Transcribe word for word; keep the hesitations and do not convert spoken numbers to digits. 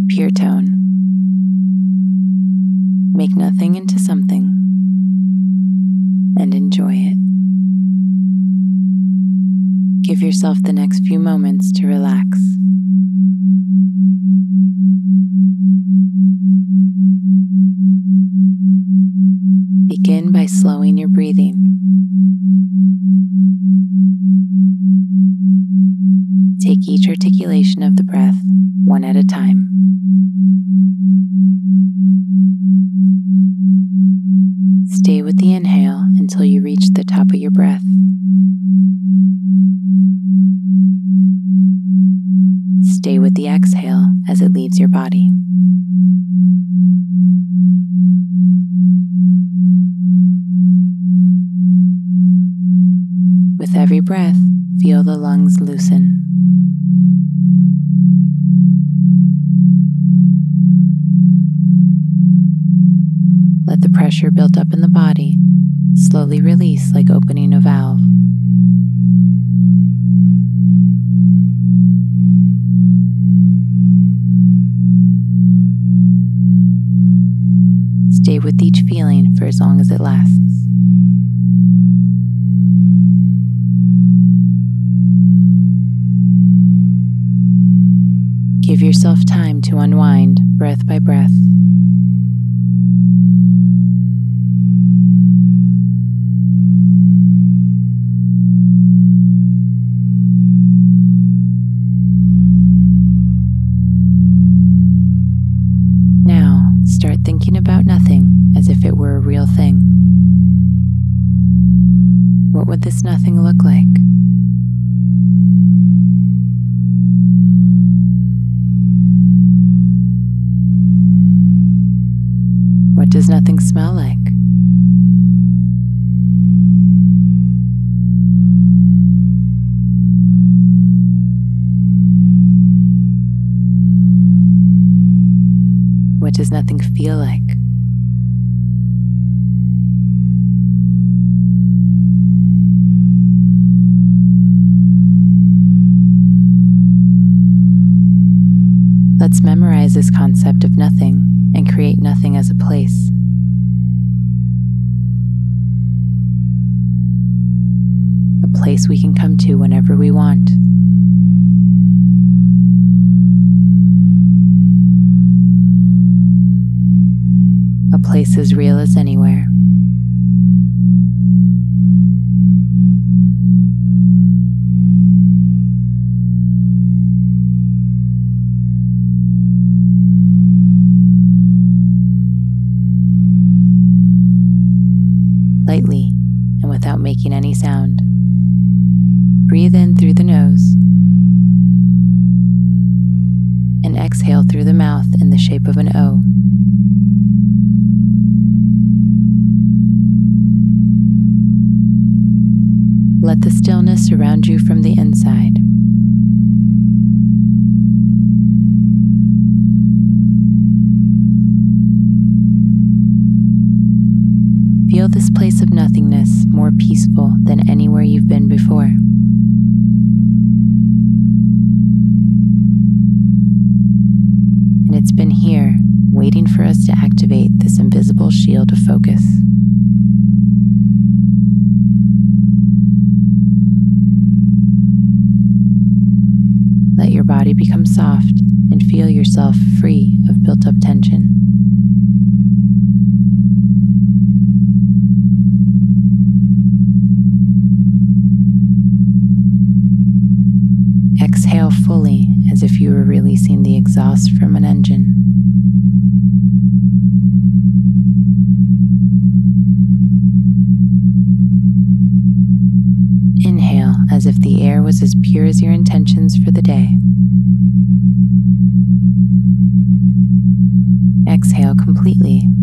Pure tone. Make nothing into something and enjoy it. Give yourself the next few moments to relax. Begin by slowing your breathing. Take each articulation of the breath one at a time. Stay with the inhale until you reach the top of your breath. Stay with the exhale as it leaves your body. With every breath, feel the lungs loosen. Let the pressure built up in the body slowly release like opening a valve. Stay with each feeling for as long as it lasts. Give yourself time to unwind breath by breath. Now, start thinking about nothing as if it were a real thing. What would this nothing look like? What does nothing smell like? What does nothing feel like? Let's memorize this concept of nothing and create nothing as a place. A place we can come to whenever we want. A place as real as anywhere. Lightly and without making any sound. Breathe in through the nose and exhale through the mouth in the shape of an O. Let the stillness surround you from the inside. Feel this place of nothingness more peaceful than anywhere you've been before. And it's been here, waiting for us to activate this invisible shield of focus. Let your body become soft and feel yourself free of built-up tension. Exhale fully as if you were releasing the exhaust from an engine. Inhale as if the air was as pure as your intentions for the day. Exhale completely,